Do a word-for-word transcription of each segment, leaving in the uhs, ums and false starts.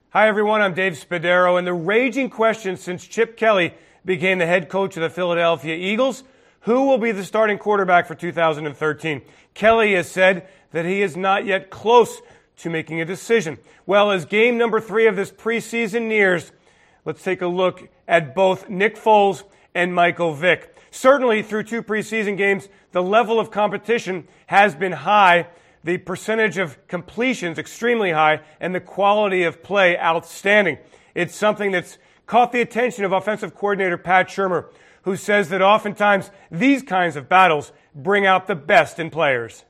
Hi, everyone. I'm Dave Spadaro, and the raging question since Chip Kelly became the head coach of the Philadelphia Eagles, who will be the starting quarterback for two thousand thirteen? Kelly has said that he is not yet close to making a decision. Well, as game number three of this preseason nears, let's take a look at both Nick Foles and Michael Vick. Certainly, through two preseason games, the level of competition has been high, the percentage of completions extremely high, and the quality of play outstanding. It's something that's caught the attention of offensive coordinator Pat Shurmur, who says that oftentimes these kinds of battles bring out the best in players.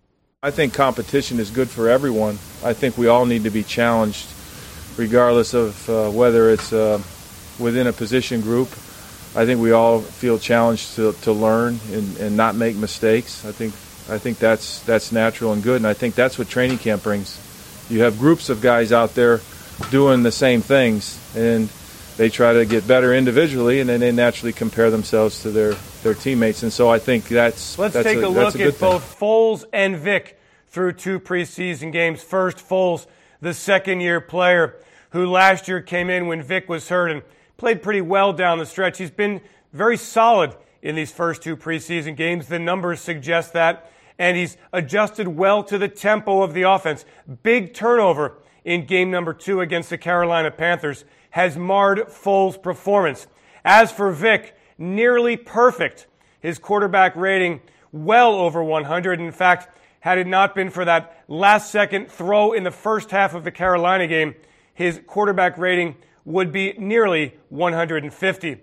I think competition is good for everyone. I think we all need to be challenged, regardless of uh, whether it's uh, within a position group. I think we all feel challenged to, to learn and, and not make mistakes. I think I think that's that's natural and good, and I think that's what training camp brings. You have groups of guys out there doing the same things, and they try to get better individually, and then they naturally compare themselves to their, their teammates. And so I think that's Let's that's take a, a look a at thing. both Foles and Vick through two preseason games. First, Foles, the second-year player who last year came in when Vick was hurt and played pretty well down the stretch. He's been very solid in these first two preseason games. The numbers suggest that. And he's adjusted well to the tempo of the offense. Big turnover in game number two against the Carolina Panthers has marred Foles' performance. As for Vick, nearly perfect. His quarterback rating well over one hundred. In fact, had it not been for that last-second throw in the first half of the Carolina game, his quarterback rating would be nearly one hundred fifty.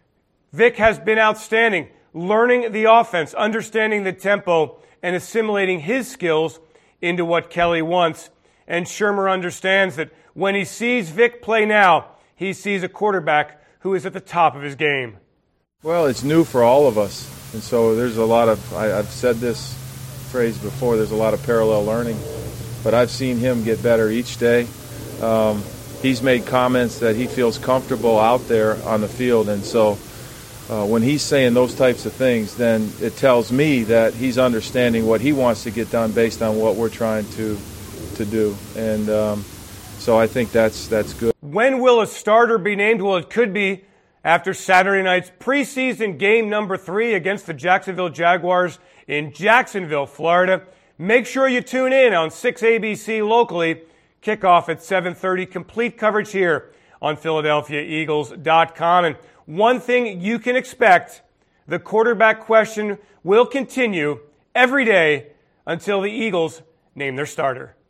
Vick has been outstanding, learning the offense, understanding the tempo, and assimilating his skills into what Kelly wants. And Shurmur understands that when he sees Vick play now, he sees a quarterback who is at the top of his game. Well, it's new for all of us, and so there's a lot of, I, I've said this phrase before, there's a lot of parallel learning, but I've seen him get better each day. Um, he's made comments that he feels comfortable out there on the field, and so Uh, when he's saying those types of things, then it tells me that he's understanding what he wants to get done based on what we're trying to to do. And um, so I think that's that's good. When will a starter be named? Well, it could be after Saturday night's preseason game number three against the Jacksonville Jaguars in Jacksonville, Florida. Make sure you tune in on six A B C locally. Kickoff at seven thirty. Complete coverage here on Philadelphia Eagles dot com. And one thing you can expect, the quarterback question will continue every day until the Eagles name their starter.